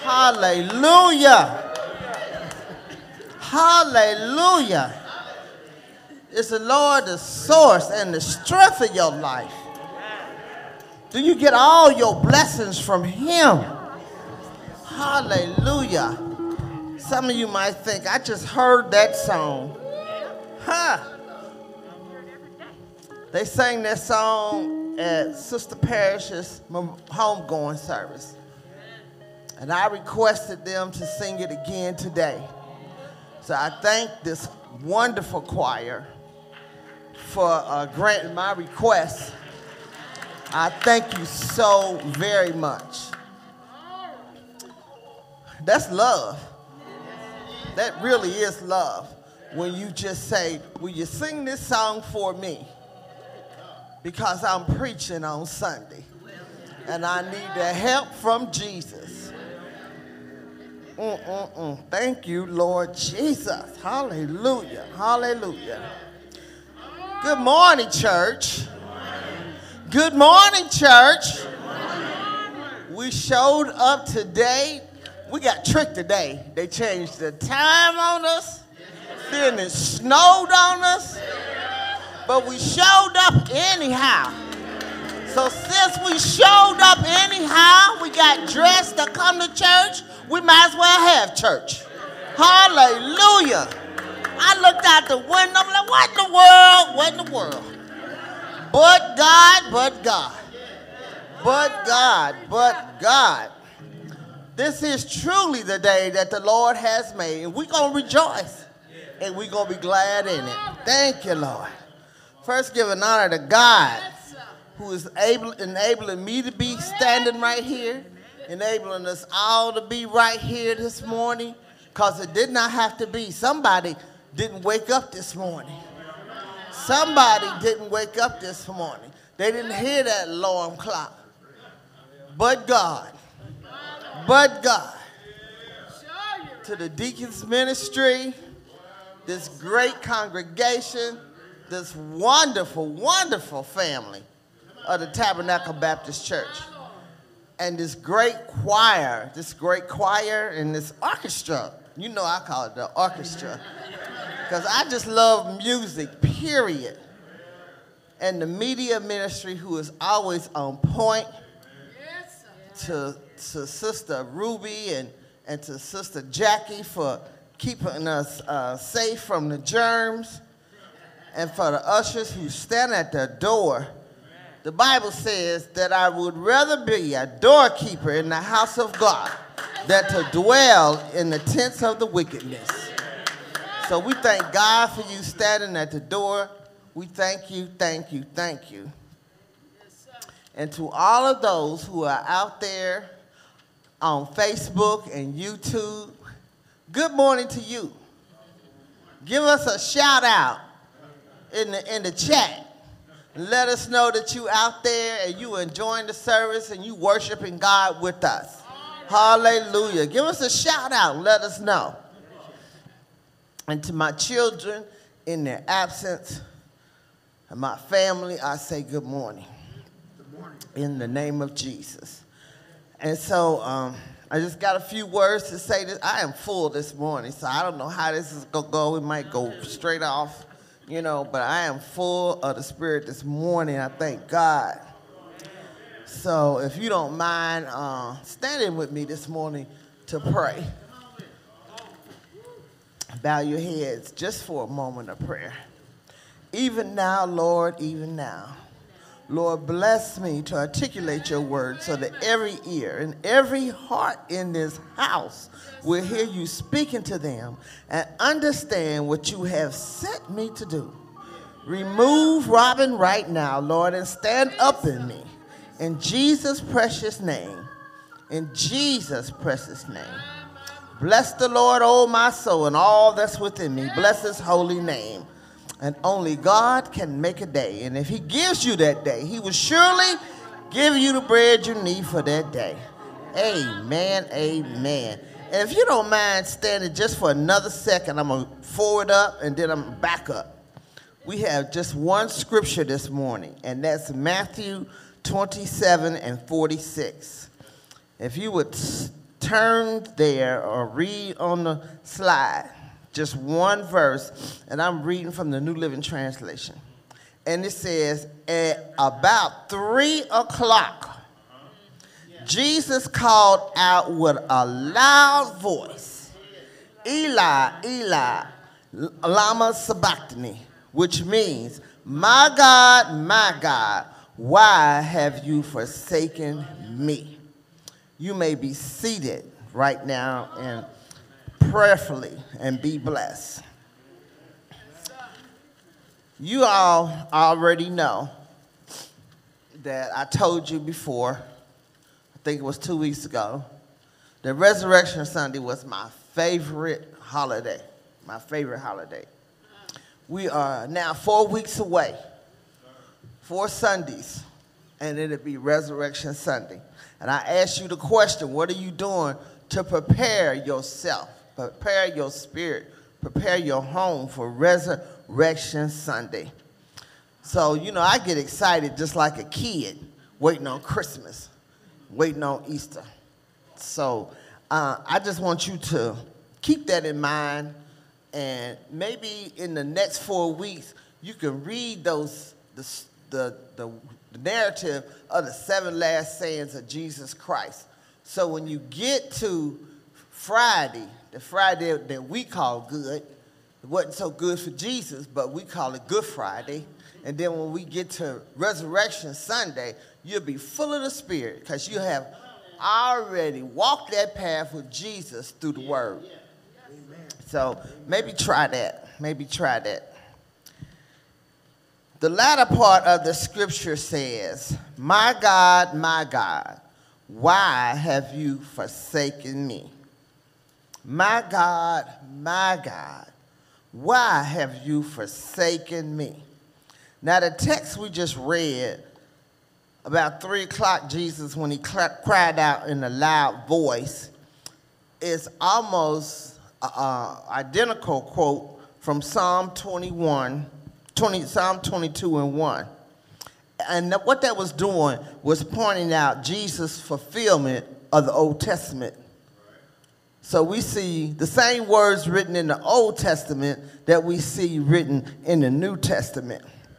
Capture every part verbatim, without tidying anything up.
Hallelujah. Hallelujah. Is the Lord the source and the strength of your life? Do you get all your blessings from him? Hallelujah. Some of you might think, I just heard that song. Huh. They sang that song at Sister Parish's homegoing service. And I requested them to sing it again today. So I thank this wonderful choir for uh, granting my request. I thank you so very much. That's love. That really is love. When you just say, will you sing this song for me? Because I'm preaching on Sunday. And I need the help from Jesus. Mm-mm-mm. Thank you, Lord Jesus. Hallelujah. Hallelujah. Good morning, church. Good morning, church. We showed up today. We got tricked today. They changed the time on us. Then it snowed on us. But we showed up anyhow. So since we showed up anyhow, we got dressed to come to church, we might as well have church. Hallelujah. I looked out the window, I'm like, what in the world? What in the world? But God, but God. But God, but God. This is truly the day that the Lord has made, and we're going to rejoice, and we're going to be glad in it. Thank you, Lord. First, give an honor to God, who is able, enabling me to be standing right here, enabling us all to be right here this morning, because it did not have to be. Somebody didn't wake up this morning. Somebody didn't wake up this morning. They didn't hear that alarm clock. But God. But God. To the deacons ministry, this great congregation, this wonderful, wonderful family of the Tabernacle Baptist Church, and this great choir, this great choir and this orchestra. You know I call it the orchestra, because I just love music, period. And the media ministry, who is always on point, to, to Sister Ruby and, and to Sister Jackie for keeping us uh, safe from the germs, and for the ushers who stand at the door. The Bible says that I would rather be a doorkeeper in the house of God than to dwell in the tents of the wickedness. So we thank God for you standing at the door. We thank you, thank you, thank you. And to all of those who are out there on Facebook and YouTube, good morning to you. Give us a shout out in the, in the chat. Let us know that you out there and you enjoying the service and you worshiping God with us. Hallelujah. Give us a shout out. Let us know. And to my children in their absence, and my family, I say good morning. Good morning. In the name of Jesus. And so um, I just got a few words to say. That I am full this morning, so I don't know how this is going to go. It might go straight off, you know, but I am full of the Spirit this morning. I thank God. So if you don't mind uh, standing with me this morning to pray. Bow your heads just for a moment of prayer. Even now, Lord, even now. Lord, bless me to articulate your word so that every ear and every heart in this house will hear you speaking to them and understand what you have sent me to do. Remove Robin right now, Lord, and stand up in me. In Jesus' precious name. In Jesus' precious name. Bless the Lord, oh my soul, and all that's within me. Bless his holy name. And only God can make a day. And if he gives you that day, he will surely give you the bread you need for that day. Amen, amen. And if you don't mind standing just for another second, I'm going to forward up and then I'm going to back up. We have just one scripture this morning, and that's Matthew twenty-seven and forty-six. If you would turn there or read on the slide just one verse, and I'm reading from the New Living Translation. And it says, at about three o'clock, Jesus called out with a loud voice, Eli, Eli, lama sabachthani, which means, my God, my God, why have you forsaken me? You may be seated right now and prayerfully and be blessed. You all already know that I told you before, I think it was two weeks ago, that Resurrection Sunday was my favorite holiday, my favorite holiday. We are now four weeks away, four Sundays, and it'll be Resurrection Sunday. And I asked you the question, what are you doing to prepare yourself, prepare your spirit, prepare your home for Resurrection Sunday? So, you know, I get excited just like a kid waiting on Christmas, waiting on Easter. So uh, I just want you to keep that in mind, and maybe in the next four weeks, you can read those, the, the, the, the narrative of the seven last sayings of Jesus Christ. So when you get to Friday, the Friday that we call good, it wasn't so good for Jesus, but we call it Good Friday. And then when we get to Resurrection Sunday, you'll be full of the Spirit because you have already walked that path with Jesus through the Word. So maybe try that. Maybe try that. The latter part of the scripture says, my God, my God, why have you forsaken me? My God, my God, why have you forsaken me? Now, the text we just read, about three o'clock, Jesus, when he cried out in a loud voice, is almost uh, identical quote from Psalm twenty-one, twenty, Psalm twenty-two and one. And what that was doing was pointing out Jesus' fulfillment of the Old Testament. So we see the same words written in the Old Testament that we see written in the New Testament.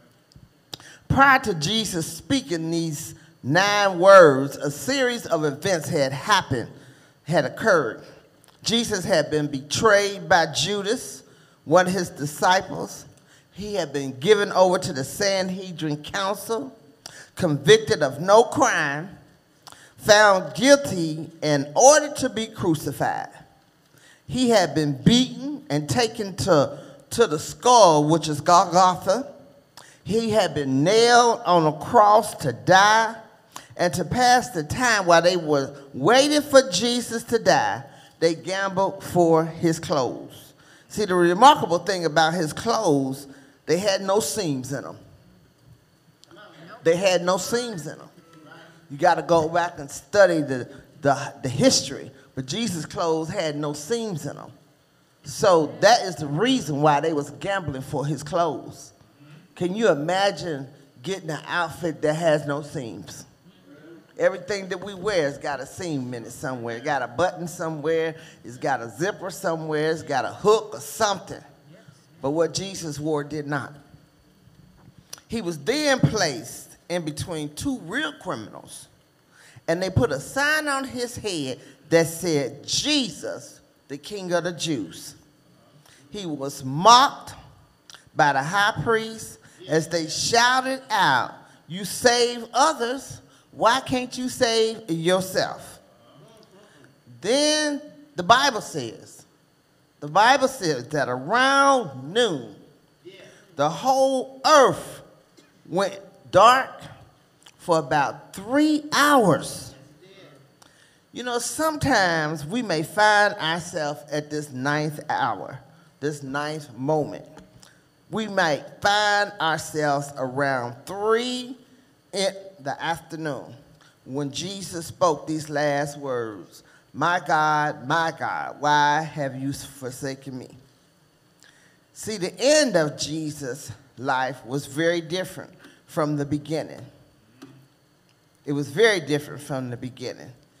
Prior to Jesus speaking these nine words, a series of events had happened, had occurred. Jesus had been betrayed by Judas, one of his disciples. He had been given over to the Sanhedrin Council, convicted of no crime, found guilty, and ordered to be crucified. He had been beaten and taken to, to the skull, which is Golgotha. He had been nailed on a cross to die, and to pass the time while they were waiting for Jesus to die, they gambled for his clothes. See, the remarkable thing about his clothes, they had no seams in them. They had no seams in them. You got to go back and study the, the, the history. But Jesus' clothes had no seams in them. So that is the reason why they was gambling for his clothes. Can you imagine getting an outfit that has no seams? Everything that we wear has got a seam in it somewhere. It's got a button somewhere. It's got a zipper somewhere. It's got a hook or something. But what Jesus wore did not. He was then placed in between two real criminals, and they put a sign on his head that said, Jesus, the King of the Jews. He was mocked by the high priest as they shouted out, you save others, why can't you save yourself? Then the Bible says, the Bible says that around noon, the whole earth went dark for about three hours. You know, sometimes we may find ourselves at this ninth hour, this ninth moment. We might find ourselves around three in the afternoon when Jesus spoke these last words, my God, my God, why have you forsaken me? See, the end of Jesus' life was very different from the beginning. It was very different from the beginning.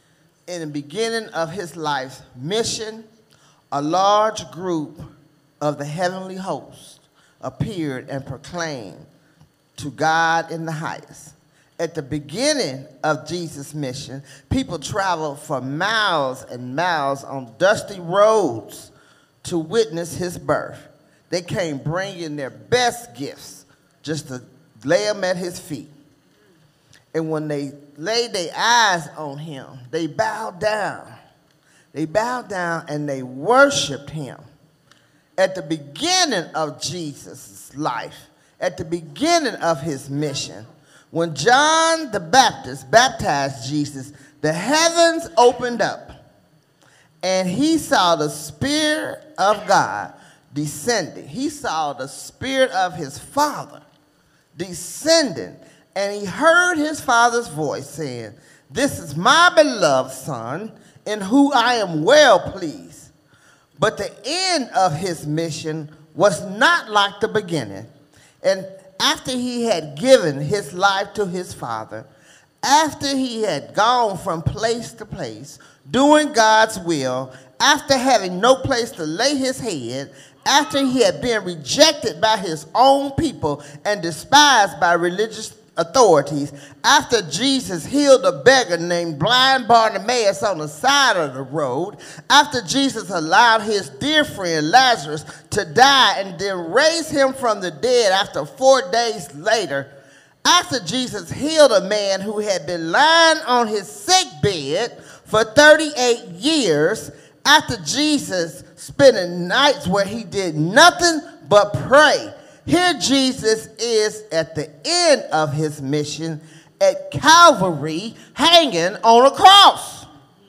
in the beginning of his life's mission, a large group of the heavenly host appeared and proclaimed to God in the highest. At the beginning of Jesus' mission, people traveled for miles and miles on dusty roads to witness his birth. They came bringing their best gifts just to lay them at his feet. And when they laid their eyes on him, they bowed down. They bowed down and they worshiped him. At the beginning of Jesus' life, at the beginning of his mission, when John the Baptist baptized Jesus, the heavens opened up, and he saw the Spirit of God descending. He saw the Spirit of his Father descending, and he heard his Father's voice saying, "This is my beloved Son, in whom I am well pleased." But the end of his mission was not like the beginning. And after he had given his life to his Father, after he had gone from place to place, doing God's will, after having no place to lay his head, after he had been rejected by his own people and despised by religious authorities, after Jesus healed a beggar named blind Bartimaeus on the side of the road, after Jesus allowed his dear friend Lazarus to die and then raised him from the dead after four days later, after Jesus healed a man who had been lying on his sick bed for thirty-eight years, after Jesus spent nights where he did nothing but pray, here Jesus is at the end of his mission at Calvary, hanging on a cross.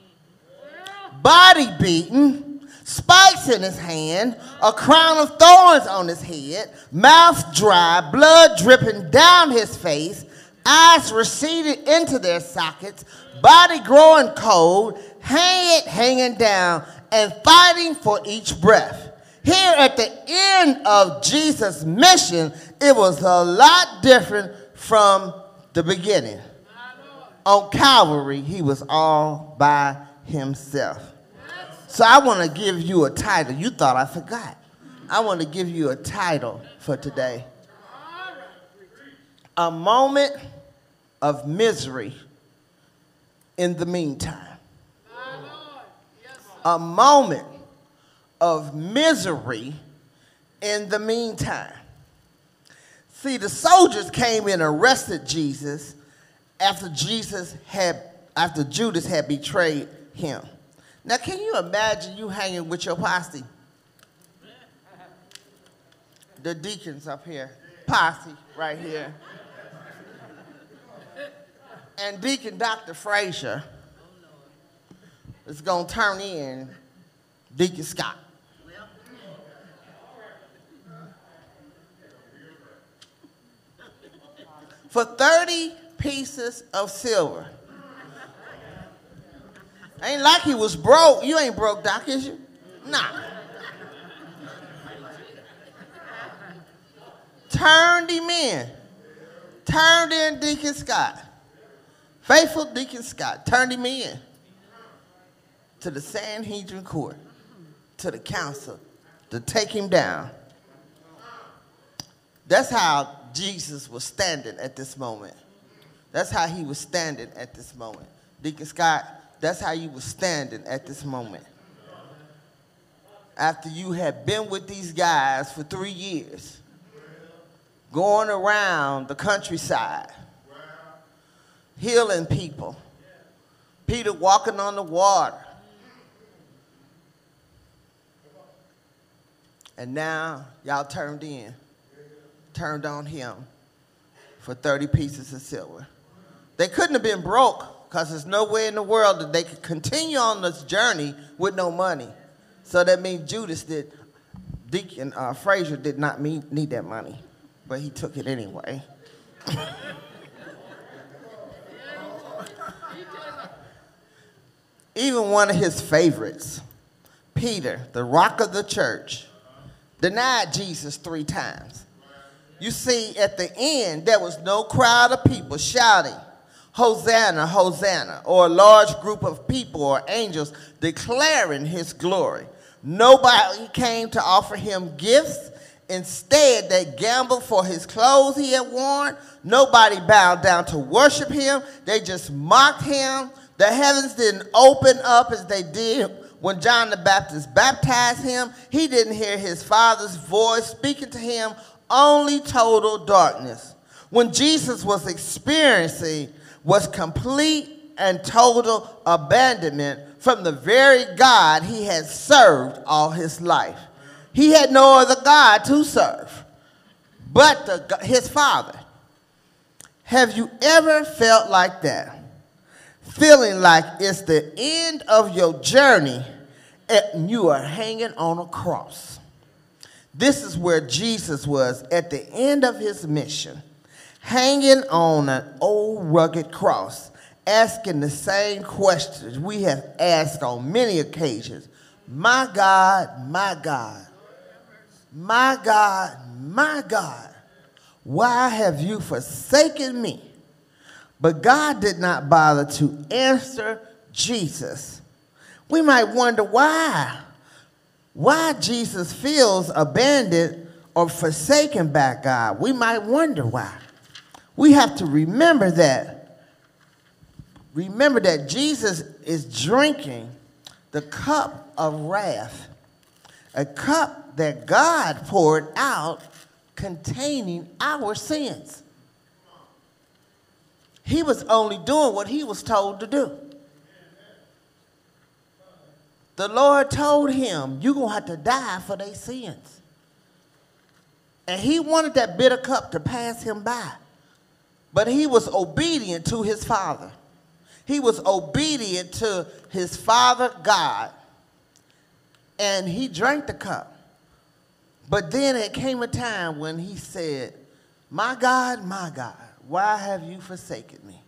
Body beaten, spikes in his hand, a crown of thorns on his head, mouth dry, blood dripping down his face, eyes receded into their sockets, body growing cold, head hanging down, and fighting for each breath. Here at the end of Jesus' mission, it was a lot different from the beginning. On Calvary, he was all by himself. So I want to give you a title. You thought I forgot. I want to give you a title for today. A moment of misery in the meantime. A moment of misery in the meantime. See, the soldiers came and arrested Jesus after Jesus had, after Judas had betrayed him. Now, can you imagine you hanging with your posse? The deacons up here, posse right here. And Deacon Doctor Frazier is going to turn in Deacon Scott. For thirty pieces of silver. Ain't like he was broke. You ain't broke, Doc, is you? Nah. Turned him in. Turned in Deacon Scott. Faithful Deacon Scott turned him in to the Sanhedrin court, to the council, to take him down. That's how Jesus was standing at this moment. That's how he was standing at this moment. Deacon Scott, that's how you was standing at this moment. After you had been with these guys for three years, going around the countryside, healing people, Peter walking on the water. And now y'all turned in, turned on him for thirty pieces of silver. They couldn't have been broke because there's no way in the world that they could continue on this journey with no money. So that means Judas did, Deacon uh, Frazier did not need, need that money, but he took it anyway. Even one of his favorites, Peter, the rock of the church, denied Jesus three times. You see, at the end, there was no crowd of people shouting, Hosanna, Hosanna, or a large group of people or angels declaring his glory. Nobody came to offer him gifts. Instead, they gambled for his clothes he had worn. Nobody bowed down to worship him. They just mocked him. The heavens didn't open up as they did when John the Baptist baptized him. He didn't hear his Father's voice speaking to him, only total darkness. When Jesus was experiencing was complete and total abandonment from the very God he had served all his life. He had no other God to serve but the, his Father. Have you ever felt like that? Feeling like it's the end of your journey and you are hanging on a cross. This is where Jesus was at the end of his mission, hanging on an old rugged cross, asking the same questions we have asked on many occasions. My God, my God, my God, my God, why have you forsaken me? But God did not bother to answer Jesus. We might wonder why. Why Jesus feels abandoned or forsaken by God. We might wonder why. We have to remember that. Remember that Jesus is drinking the cup of wrath, a cup that God poured out containing our sins. He was only doing what he was told to do. The Lord told him, you're going to have to die for their sins. And he wanted that bitter cup to pass him by. But he was obedient to his Father. He was obedient to his Father God. And he drank the cup. But then it came a time when he said, my God, my God, why have you forsaken me?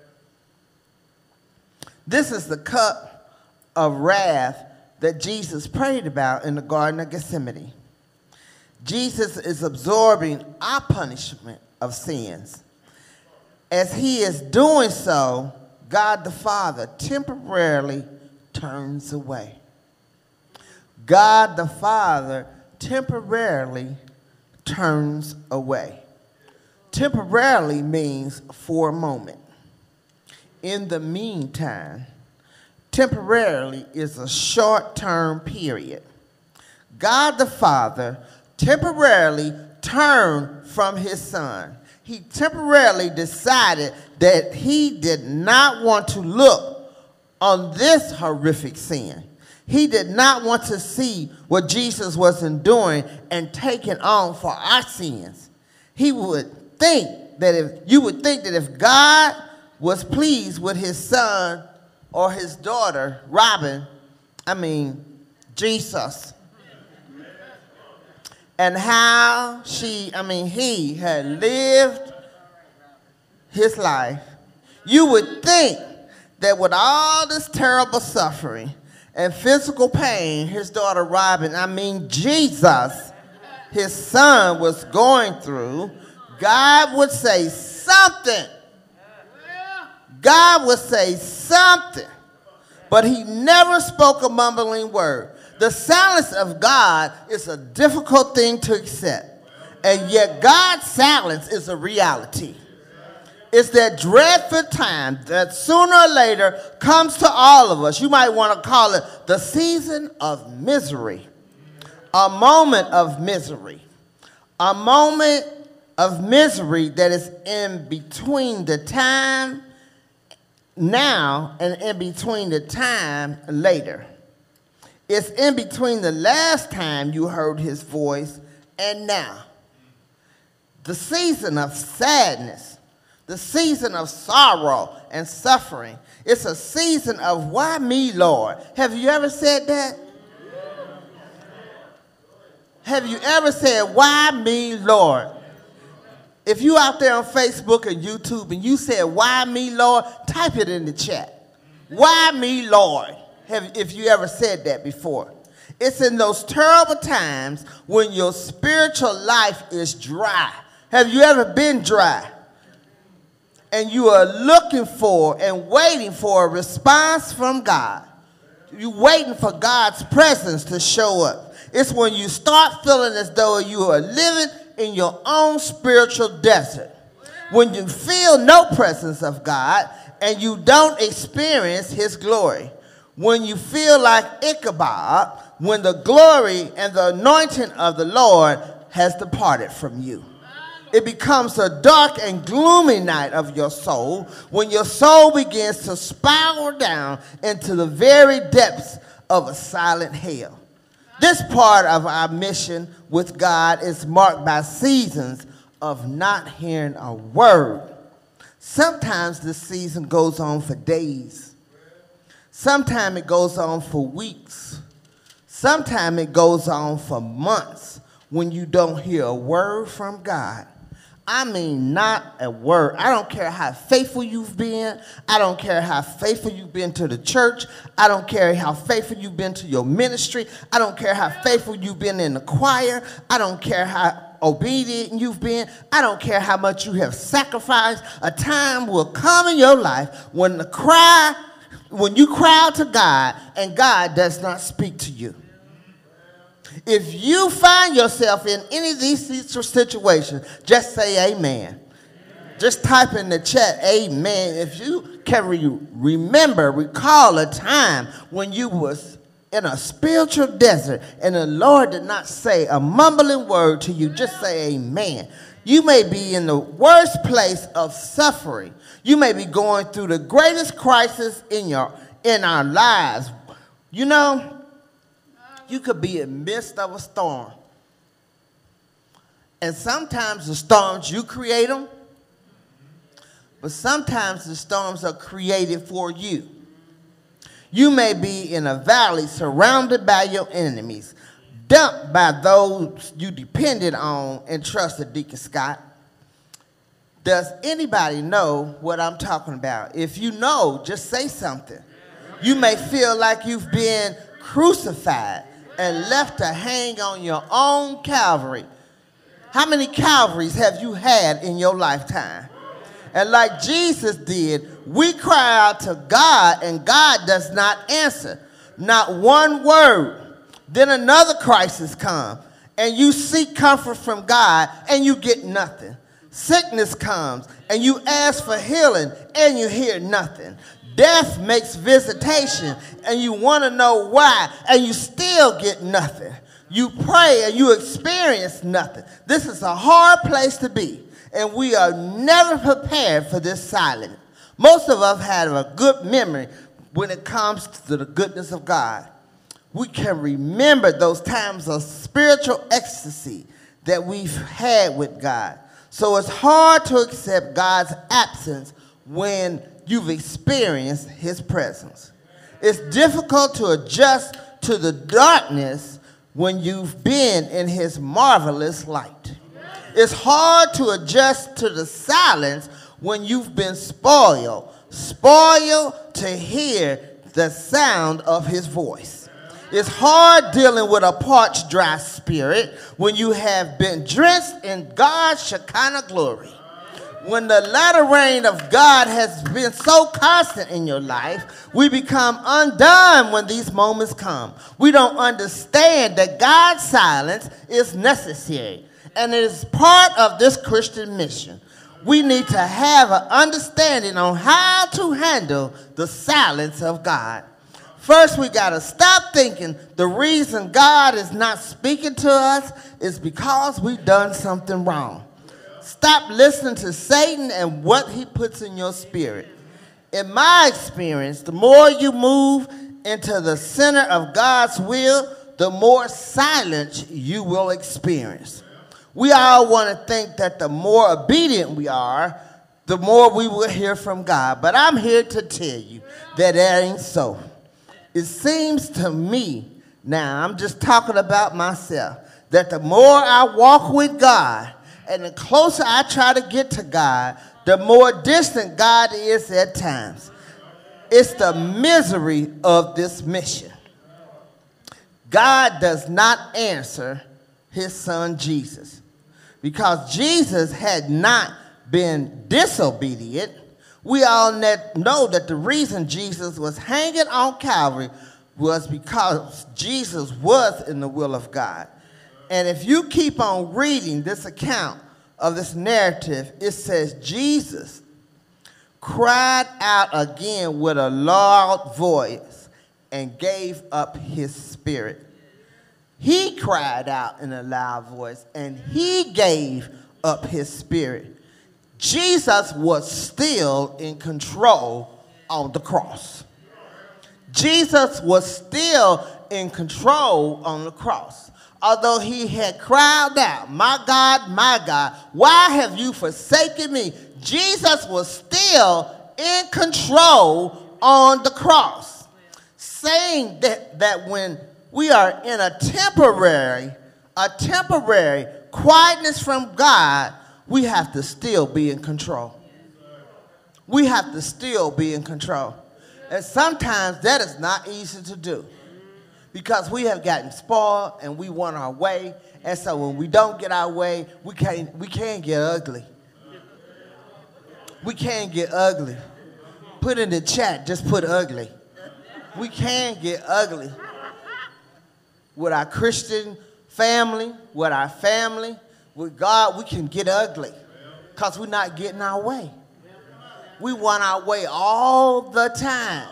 This is the cup of wrath that Jesus prayed about in the Garden of Gethsemane. Jesus is absorbing our punishment of sins. As he is doing so, God the Father temporarily turns away. God the Father temporarily turns away. Temporarily means for a moment. In the meantime, temporarily is a short-term period. God the Father temporarily turned from his Son. He temporarily decided that he did not want to look on this horrific sin. He did not want to see what Jesus was enduring and taking on for our sins. He would think that if you would think that if God was pleased with his son or his daughter, Robin, I mean, Jesus, and how she, I mean, he had lived his life, you would think that with all this terrible suffering and physical pain his daughter Robin, I mean, Jesus, his son, was going through, God would say something. God would say something. But he never spoke a mumbling word. The silence of God is a difficult thing to accept. And yet God's silence is a reality. It's that dreadful time that sooner or later comes to all of us. You might want to call it the season of misery. A moment of misery. A moment of misery that is in between the time now and in between the time later. It's in between the last time you heard his voice and now. The season of sadness, the season of sorrow and suffering. It's a season of why me, Lord? Have you ever said that? Have you ever said, why me, Lord? If you out there on Facebook and YouTube and you said, why me, Lord? Type it in the chat. Why me, Lord? Have, if you ever said that before. It's in those terrible times when your spiritual life is dry. Have you ever been dry? and you are looking for and waiting for a response from God. You're waiting for God's presence to show up. It's when you start feeling as though you are living in your own spiritual desert. When you feel no presence of God and you don't experience his glory. When you feel like Ichabod, when the glory and the anointing of the Lord has departed from you. It becomes a dark and gloomy night of your soul when your soul begins to spiral down into the very depths of a silent hell. This part of our mission with God is marked by seasons of not hearing a word. Sometimes this season goes on for days. Sometimes it goes on for weeks. Sometimes it goes on for months when you don't hear a word from God. I mean, not a word. I don't care how faithful you've been. I don't care how faithful you've been to the church. I don't care how faithful you've been to your ministry. I don't care how faithful you've been in the choir. I don't care how obedient you've been. I don't care how much you have sacrificed. A time will come in your life when the cry, when you cry out to God and God does not speak to you. If you find yourself in any of these situations, just say amen. Just type in the chat, amen. If you can re remember, recall a time when you was in a spiritual desert and the Lord did not say a mumbling word to you, just say amen. You may be in the worst place of suffering. You may be going through the greatest crisis in your in our lives. You know, you could be in the midst of a storm. And sometimes the storms, you create them. But sometimes the storms are created for you. You may be in a valley surrounded by your enemies, dumped by those you depended on and trusted, Deacon Scott. Does anybody know what I'm talking about? If you know, just say something. You may feel like you've been crucified and left to hang on your own Calvary. How many Calvaries have you had in your lifetime? And like Jesus did, we cry out to God and God does not answer. Not one word. Then another crisis comes and you seek comfort from God and you get nothing. Sickness comes and you ask for healing and you hear nothing. Death makes visitation and you want to know why and you still get nothing. You pray and you experience nothing. This is a hard place to be, and we are never prepared for this silence. Most of us have a good memory when it comes to the goodness of God. We can remember those times of spiritual ecstasy that we've had with God. So it's hard to accept God's absence when you've experienced his presence. It's difficult to adjust to the darkness when you've been in his marvelous light. It's hard to adjust to the silence when you've been spoiled, spoiled to hear the sound of his voice. It's hard dealing with a parched, dry spirit when you have been drenched in God's Shekinah glory. When the latter rain of God has been so constant in your life, we become undone when these moments come. We don't understand that God's silence is necessary, and it is part of this Christian mission. We need to have an understanding on how to handle the silence of God. First, we got to stop thinking the reason God is not speaking to us is because we've done something wrong. Stop listening to Satan and what he puts in your spirit. In my experience, the more you move into the center of God's will, the more silence you will experience. We all want to think that the more obedient we are, the more we will hear from God. But I'm here to tell you that that ain't so. It seems to me, now I'm just talking about myself, that the more I walk with God and the closer I try to get to God, the more distant God is at times. It's the misery of this mission. God does not answer his son Jesus because Jesus had not been disobedient. We all net know that the reason Jesus was hanging on Calvary was because Jesus was in the will of God. And if you keep on reading this account of this narrative, it says Jesus cried out again with a loud voice and gave up his spirit. He cried out in a loud voice and he gave up his spirit. Jesus was still in control on the cross. Jesus was still in control on the cross. Although he had cried out, "My God, my God, why have you forsaken me?" Jesus was still in control on the cross, saying that, that when we are in a temporary, a temporary quietness from God, we have to still be in control. We have to still be in control. And sometimes that is not easy to do because we have gotten spoiled and we want our way. And so when we don't get our way, we can't, we can't get ugly. We can't get ugly. Put in the chat, just put ugly. We can get ugly. With our Christian family, with our family, with God, we can get ugly because we're not getting our way. We want our way all the time.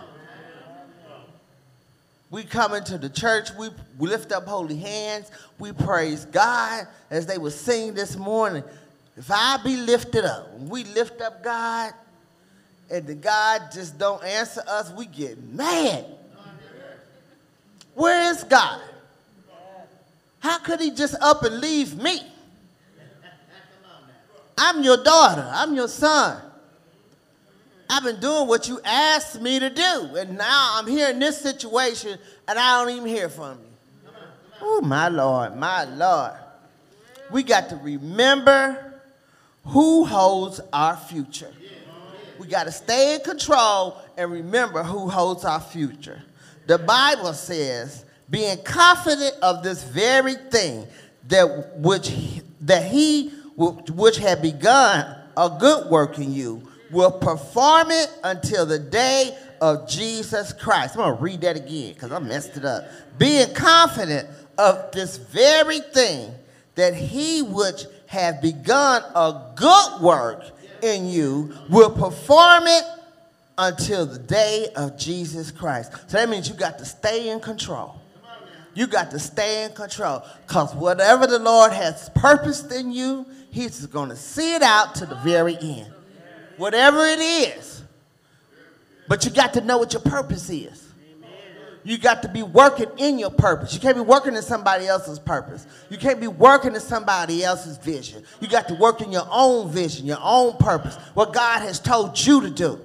We come into the church, we, we lift up holy hands, we praise God as they were singing this morning. If I be lifted up, when we lift up God and the God just don't answer us, we get mad. Where is God? How could he just up and leave me? I'm your daughter. I'm your son. I've been doing what you asked me to do, and now I'm here in this situation, and I don't even hear from you. Oh, my Lord, my Lord. We got to remember who holds our future. We got to stay in control and remember who holds our future. The Bible says, being confident of this very thing, that which that he which had begun a good work in you will perform it until the day of Jesus Christ. I'm going to read that again because I messed it up. Being confident of this very thing, that he which have begun a good work in you will perform it until the day of Jesus Christ. So that means you got to stay in control. You got to stay in control because whatever the Lord has purposed in you, he's going to see it out to the very end. Whatever it is. But you got to know what your purpose is. You got to be working in your purpose. You can't be working in somebody else's purpose. You can't be working in somebody else's vision. You got to work in your own vision, your own purpose, what God has told you to do.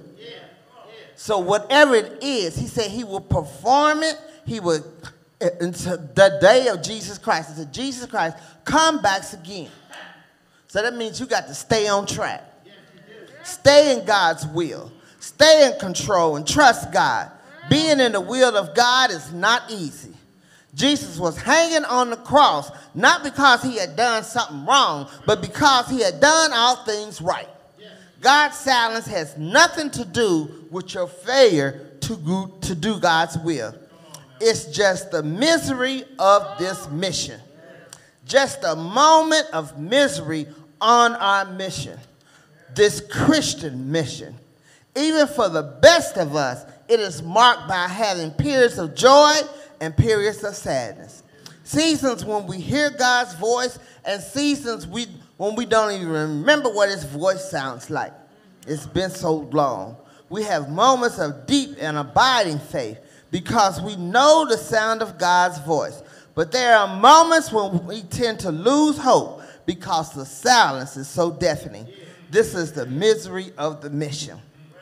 So whatever it is, he said he will perform it. He will, until the day of Jesus Christ. Until Jesus Christ come back again. So that means you got to stay on track. Stay in God's will. Stay in control and trust God. Being in the will of God is not easy. Jesus was hanging on the cross, not because he had done something wrong, but because he had done all things right. God's silence has nothing to do with your failure to go, to do God's will. It's just the misery of this mission. Just a moment of misery on our mission. This Christian mission. Even for the best of us, it is marked by having periods of joy and periods of sadness. Seasons when we hear God's voice and seasons we, when we don't even remember what his voice sounds like. It's been so long. We have moments of deep and abiding faith because we know the sound of God's voice. But there are moments when we tend to lose hope because the silence is so deafening. This is the misery of the mission.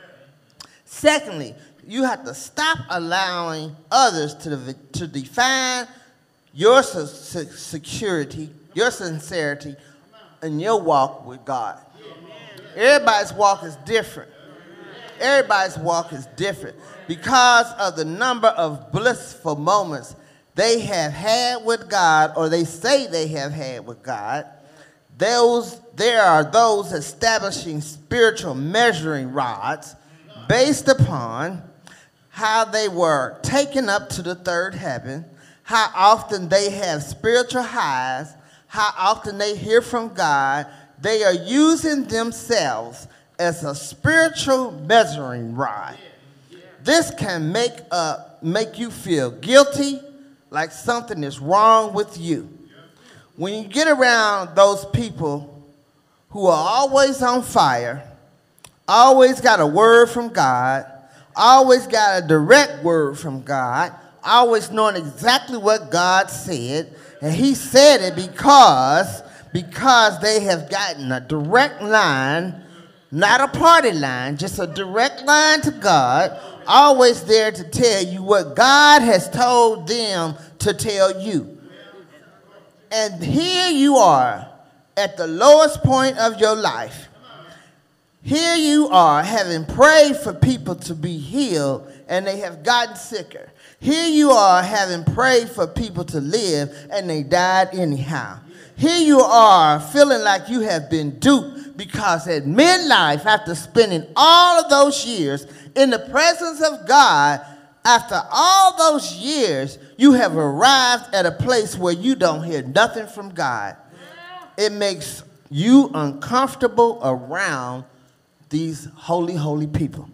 Secondly, you have to stop allowing others to, to define your security, your sincerity, and your walk with God. Everybody's walk is different. Everybody's walk is different because of the number of blissful moments they have had with God, or they say they have had with God. those, there are those establishing spiritual measuring rods based upon how they were taken up to the third heaven, how often they have spiritual highs, how often they hear from God. They are using themselves as a spiritual measuring rod. This can make, uh, make you feel guilty, like something is wrong with you. When you get around those people who are always on fire, always got a word from God, always got a direct word from God, always knowing exactly what God said, and he said it because, because they have gotten a direct line, not a party line, just a direct line to God, always there to tell you what God has told them to tell you. And here you are at the lowest point of your life. Here you are having prayed for people to be healed and they have gotten sicker. Here you are having prayed for people to live and they died anyhow. Here you are feeling like you have been duped because at midlife, after spending all of those years in the presence of God, after all those years, you have arrived at a place where you don't hear nothing from God. It makes you uncomfortable around these holy, holy people.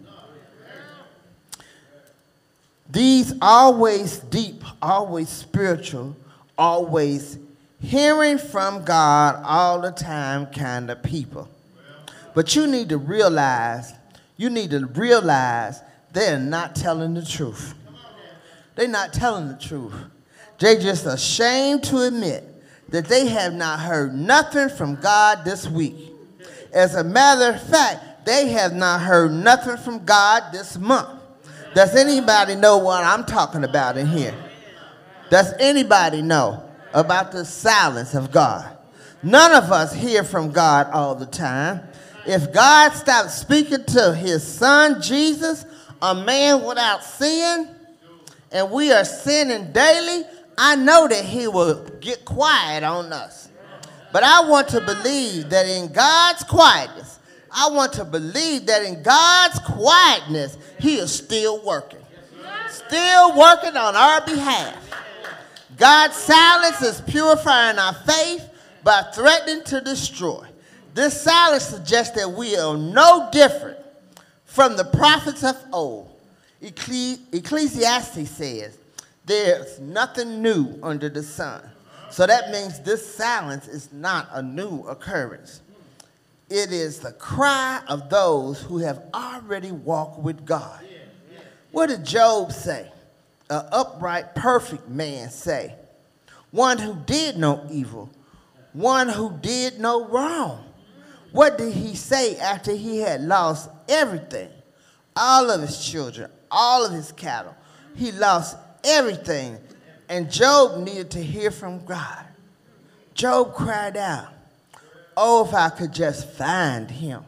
These always deep, always spiritual, always hearing from God all the time kind of people. But you need to realize, you need to realize they're not telling the truth. They're not telling the truth. They're just ashamed to admit that they have not heard nothing from God this week. As a matter of fact, they have not heard nothing from God this month. Does anybody know what I'm talking about in here? Does anybody know about the silence of God? None of us hear from God all the time. If God stopped speaking to his son, Jesus, a man without sin, and we are sinning daily, I know that he will get quiet on us. But I want to believe that in God's quietness, I want to believe that in God's quietness, he is still working. Still working on our behalf. God's silence is purifying our faith by threatening to destroy. This silence suggests that we are no different from the prophets of old. Ecclesi- Ecclesiastes says, there's nothing new under the sun. So that means this silence is not a new occurrence. It is the cry of those who have already walked with God. What did Job say? An upright, perfect man say. One who did no evil. One who did no wrong. What did he say after he had lost everything? All of his children, all of his cattle. He lost everything. And Job needed to hear from God. Job cried out, oh, if I could just find him.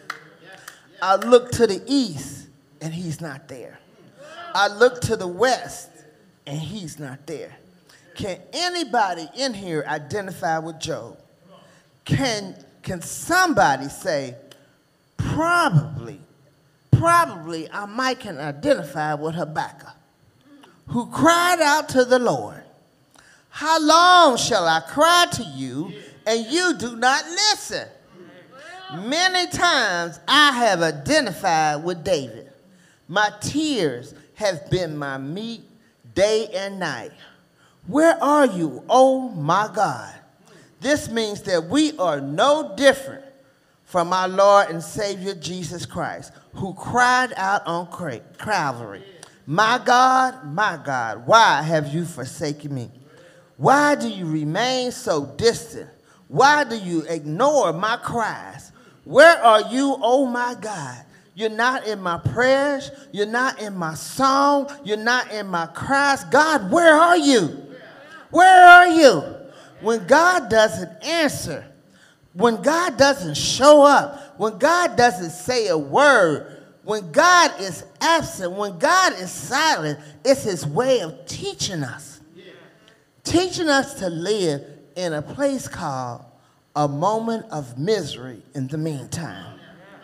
I look to the east, and he's not there. I look to the west, and he's not there. Can anybody in here identify with Job? Can, can somebody say, probably, probably I might can identify with Habakkuk, who cried out to the Lord, how long shall I cry to you, and you do not listen? Many times I have identified with David. My tears have been my meat day and night. Where are you, oh my God? This means that we are no different from our Lord and Savior Jesus Christ, who cried out on Calvary, my God, my God, why have you forsaken me? Why do you remain so distant? Why do you ignore my cries? Where are you, oh my God? You're not in my prayers. You're not in my song. You're not in my cries. God, where are you? Where are you? When God doesn't answer, when God doesn't show up, when God doesn't say a word, when God is absent, when God is silent, it's his way of teaching us. Teaching us to live in a place called a moment of misery in the meantime.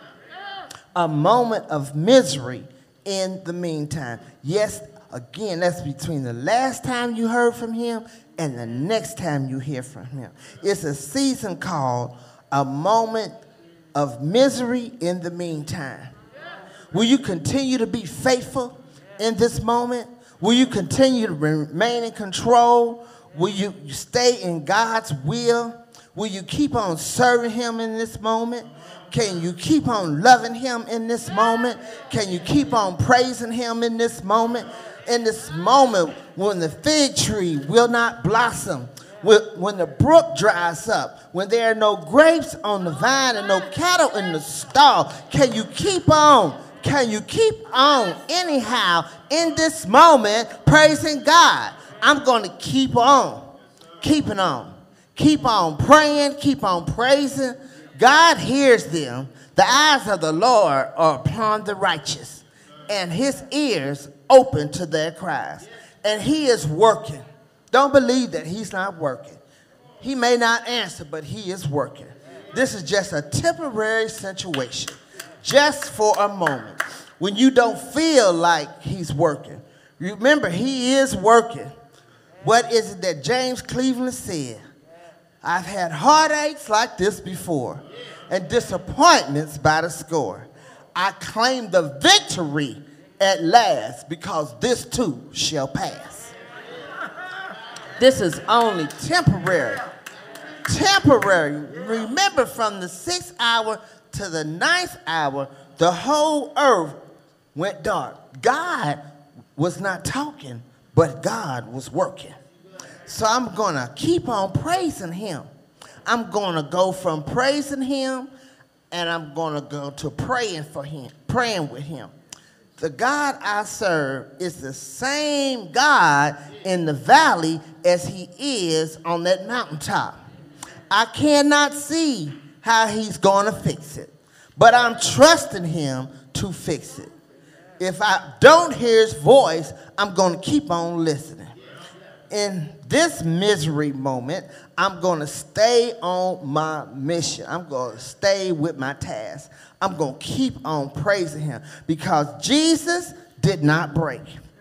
A moment of misery in the meantime. Yes, again, that's between the last time you heard from him and the next time you hear from him. It's a season called a moment of misery in the meantime. Will you continue to be faithful in this moment? Will you continue to remain in control? Will you stay in God's will? Will you keep on serving him in this moment? Can you keep on loving him in this moment? Can you keep on praising him in this moment? In this moment when the fig tree will not blossom, when the brook dries up, when there are no grapes on the vine and no cattle in the stall, can you keep on? Can you keep on anyhow in this moment praising God? I'm going to keep on, keeping on, keep on praying, keep on praising. God hears them. The eyes of the Lord are upon the righteous, and his ears open to their cries. And he is working. Don't believe that he's not working. He may not answer, but he is working. This is just a temporary situation, just for a moment, when you don't feel like he's working. Remember, he is working. What is it that James Cleveland said? I've had heartaches like this before and disappointments by the score. I claim the victory at last because this too shall pass. This is only temporary. Temporary. Remember, from the sixth hour to the ninth hour, the whole earth went dark. God was not talking, but God was working. So I'm going to keep on praising him. I'm going to go from praising him, and I'm going to go to praying for him, praying with him. The God I serve is the same God in the valley as he is on that mountaintop. I cannot see how he's going to fix it, but I'm trusting him to fix it. If I don't hear his voice, I'm going to keep on listening. In this misery moment, I'm going to stay on my mission. I'm going to stay with my task. I'm going to keep on praising him because Jesus did not break.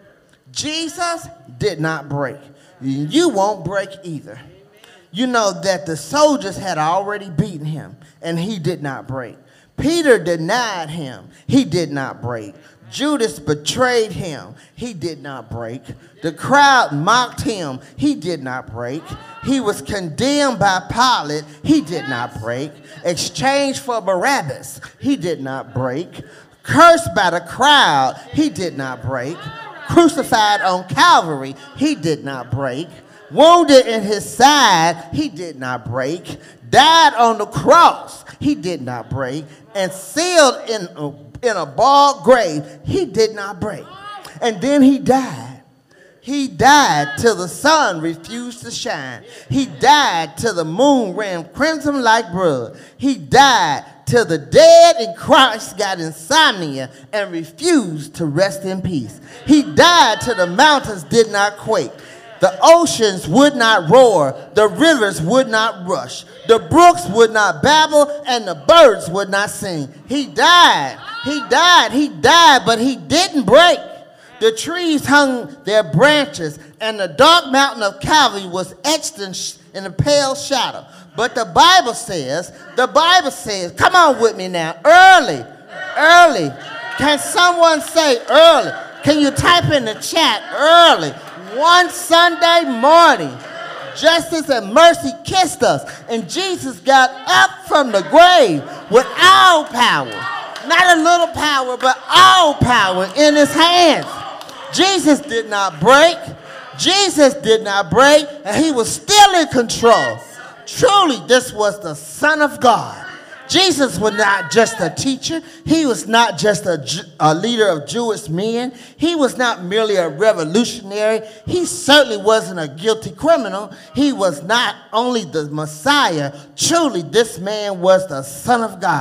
Jesus did not break. You won't break either. You know that the soldiers had already beaten him, and he did not break. Peter denied him. He did not break. Judas betrayed him. He did not break. The crowd mocked him. He did not break. He was condemned by Pilate. He did not break. Exchanged for Barabbas. He did not break. Cursed by the crowd. He did not break. Crucified on Calvary. He did not break. Wounded in his side. He did not break. Died on the cross. He did not break. And sealed in a in a bald grave. He did not break. And then he died. He died till the sun refused to shine. He died till the moon ran crimson like blood. He died till the dead in Christ got insomnia and refused to rest in peace. He died till the mountains did not quake. The oceans would not roar. The rivers would not rush. The brooks would not babble, and the birds would not sing. He died. He died. He died, but he didn't break. The trees hung their branches, and the dark mountain of Calvary was etched in, in a pale shadow. But the Bible says, the Bible says, come on with me now, early, early. Can someone say early? Can you type in the chat, early? One Sunday morning, justice and mercy kissed us, and Jesus got up from the grave with all power. Not a little power, but all power in his hands. Jesus did not break. Jesus did not break, and he was still in control. Truly, this was the Son of God. Jesus was not just a teacher. He was not just a, a leader of Jewish men. He was not merely a revolutionary. He certainly wasn't a guilty criminal. He was not only the Messiah. Truly, this man was the Son of God.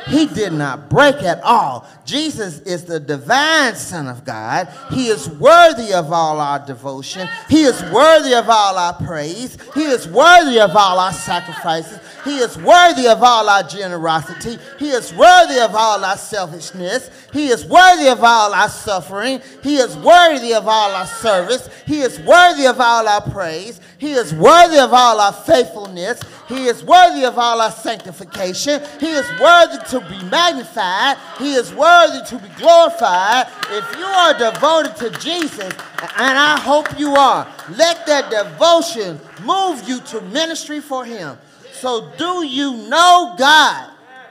He did not break at all. Jesus is the divine Son of God. He is worthy of all our devotion. He is worthy of all our praise. He is worthy of all our sacrifices. He is worthy of all our generosity. He is worthy of all our selfishness. He is worthy of all our suffering. He is worthy of all our service. He is worthy of all our praise. He is worthy of all our faithfulness. He is worthy of all our sanctification. He is worthy to be magnified. He is worthy to be glorified. If you are devoted to Jesus, and I hope you are, let that devotion move you to ministry for him. So do you know God?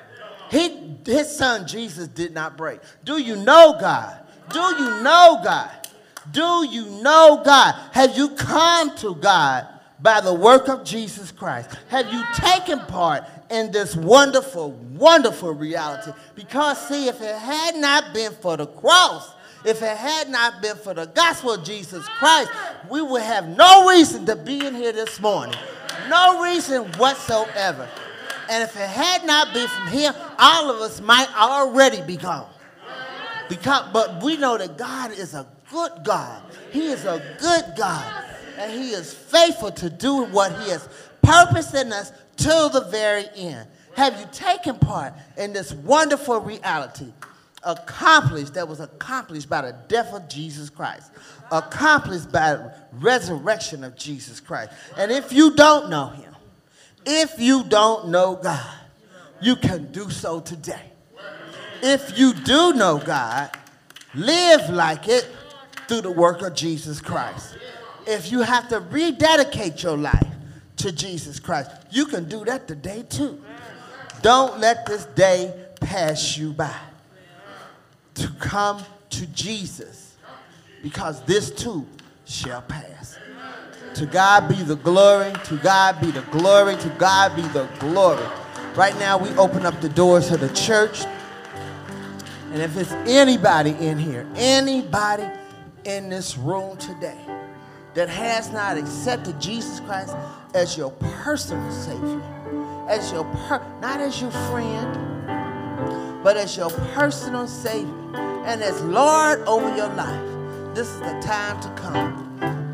He, his son Jesus did not break. Do you know God? Do you know God? Do you know God? Have you come to God by the work of Jesus Christ? Have you taken part in this wonderful, wonderful reality? Because see, if it had not been for the cross, if it had not been for the gospel of Jesus Christ, we would have no reason to be in here this morning. No reason whatsoever. And if it had not been from him, all of us might already be gone. Because, but we know that God is a good God. He is a good God. And he is faithful to do what he has purposed in us till the very end. Have you taken part in this wonderful reality accomplished, that was accomplished by the death of Jesus Christ, accomplished by the resurrection of Jesus Christ? And if you don't know him, if you don't know God, you can do so today. If you do know God, live like it through the work of Jesus Christ. If you have to rededicate your life to Jesus Christ, you can do that today too. Don't let this day pass you by. To come to Jesus, because this too shall pass. To God be the glory, to God be the glory, to God be the glory. Right now we open up the doors of the church. And if it's anybody in here, anybody in this room today that has not accepted Jesus Christ as your personal Savior, as your per not as your friend, but as your personal Savior and as Lord over your life, this is the time to come.